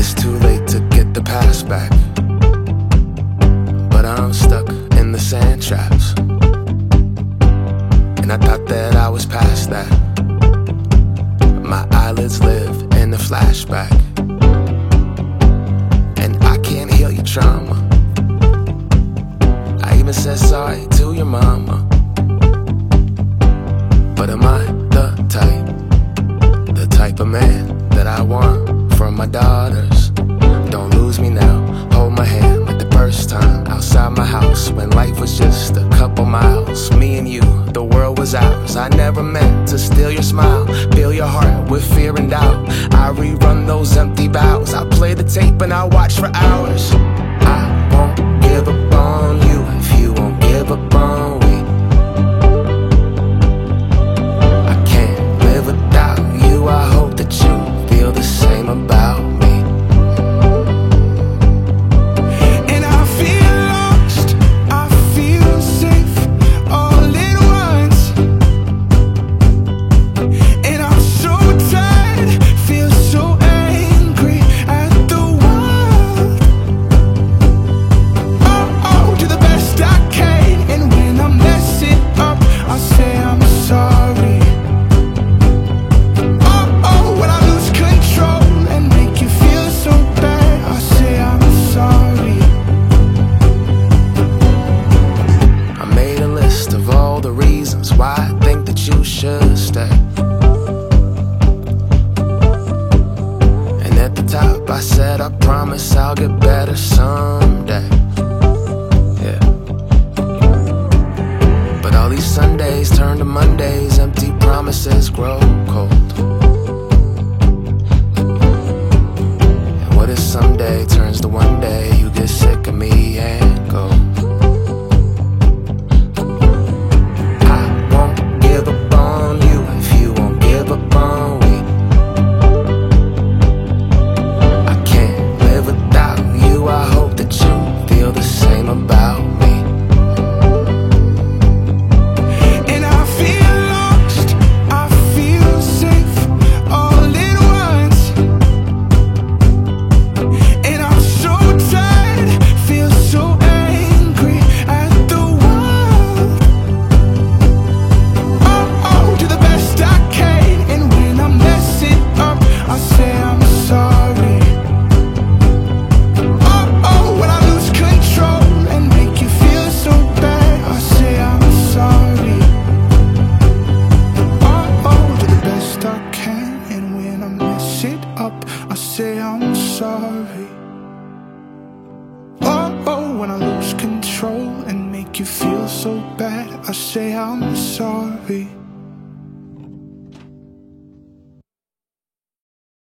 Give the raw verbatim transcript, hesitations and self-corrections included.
It's too late to get the past back, but I'm stuck in the sand traps. And I thought that I was past that. My eyelids live in the flashback, and I can't heal your trauma. I even said sorry to your mama. But am I the type, the type of man that I want from my daughters? Don't lose me now, hold my hand like the first time outside my house, when life was just a couple miles. Me and you, the world was ours. I never meant to steal your smile, fill your heart with fear and doubt. I rerun those empty vows, I play the tape and I watch for hours. I won't give up on you if you won't give up on me. I can't live without you, I hope that you feel the same about me. Why I think that you should stay. And at the top I said I promise I'll get better someday. Yeah. But all these Sundays turn to Mondays, empty promises grow cold. And what if someday turns to one day, you get sick of me and go? About me. And I feel lost, I feel safe all at once. And I'm so tired, feel so angry at the world. Oh, oh, do the best I can, and when I mess it up, I say I'm sorry. Oh, oh, when I lose control, I say I'm sorry. Oh, oh, when I lose control and make you feel so bad, I say I'm sorry.